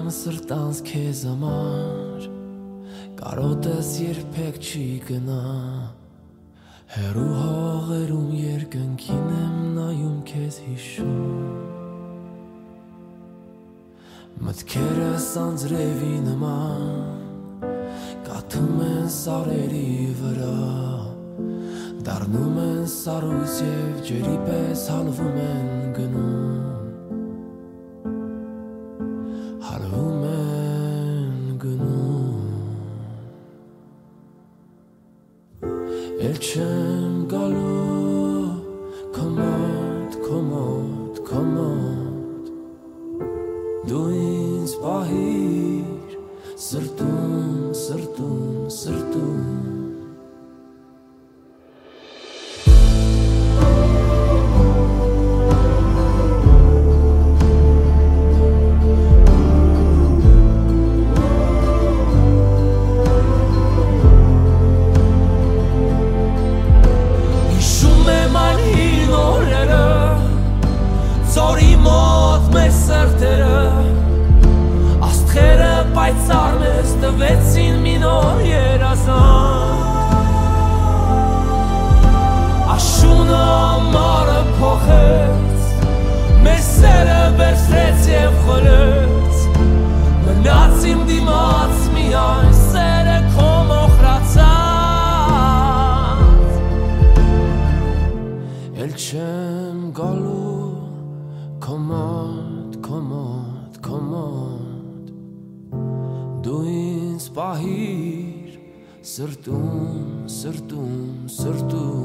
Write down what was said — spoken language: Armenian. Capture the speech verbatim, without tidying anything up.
սրտանց քեզ համար կարոտես երբեք չի գնա հեռու հողերում երկնքին եմ նայում քեզ հիշում մտքերս անձրևի նման կաթում են սարերի վրա դառնում են սառույց և ջերի պես հալվում են գնում հալվում են գնում Էլ չեմ գալու քո մոտ, քո մոտ, քո մոտ Դու ինձ պահիր սրտում, սրտում, սրտում Տվեցին մի նոր երազանք Աշունը ամառը փոխեց Մեր սերը վերցրեց և խորեց Մնաց իմ դիմաց միայն սերը քո մոխրացած Էլ չեմ գալու քո մոտ, քո մոտ, քո մոտ Դու ինձ պահիր սրտում, սրտում, սրտում